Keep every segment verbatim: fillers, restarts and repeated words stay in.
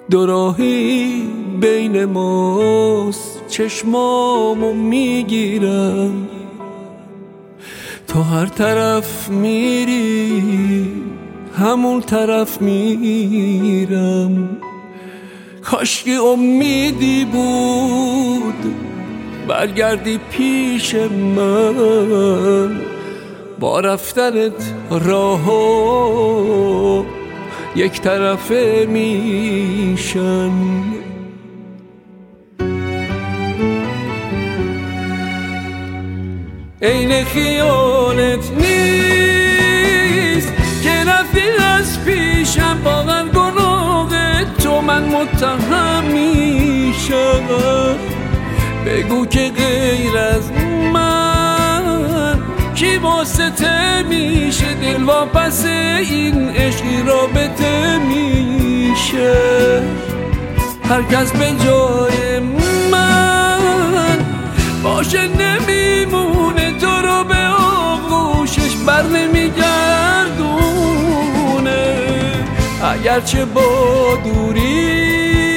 دو راهی بین ماست، چشمامو میگیرم، تو هر طرف میری همون طرف میرم. کاشکی امیدی بود برگردی پیش من، با رفتنت راهو یک طرفه میشن. عین خیالت نیست که رفتی از پیشم، واقعا گناه تو من متهم میشم. بگو که غیر از من کی واسطه میشه، دل واپس این عشقی رابطه میشه. هر کس به جای من باشه نمیمونه، تو رو به آغوشش بر نمیگردونه. اگرچه با دوری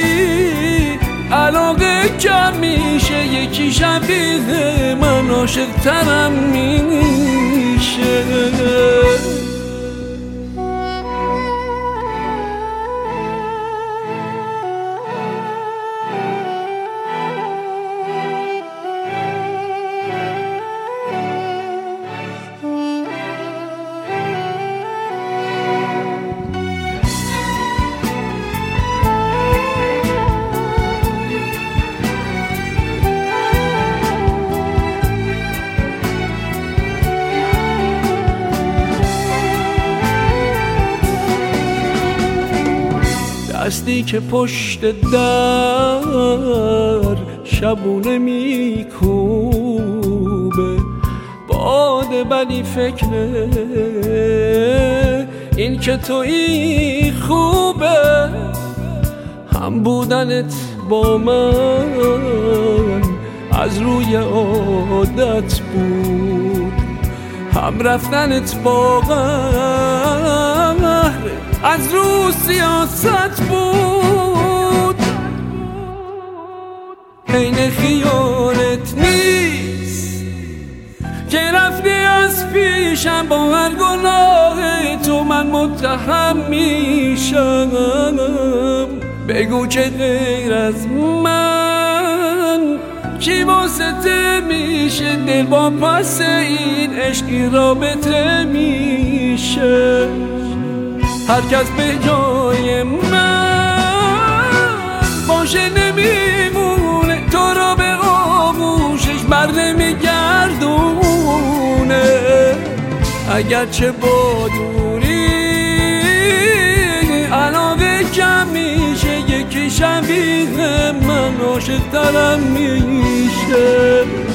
علاقه کم میشه، یکی شبیه من عاشق ترم میشه. دستی که پشت در شبونه میکوبه، باده ولی فکره این که تویی خوبه. هم بودنت با من از روی عادت بود، هم رفتنت با قهر از رو سیاست بود. عین خیالت نیست که رفتی از پیشم، با هر گناه تو من متهم میشم. بگو که غیر از من کی واسطه میشه، دل با پس این عشقی رابطه میشه. هر کس به جای من باشه نمیمونه، تو رو به آغوشش بر نمیگردونه. اگرچه با دوری علاقه کم میشه، یکی شبیه من عاشق ترم میشه.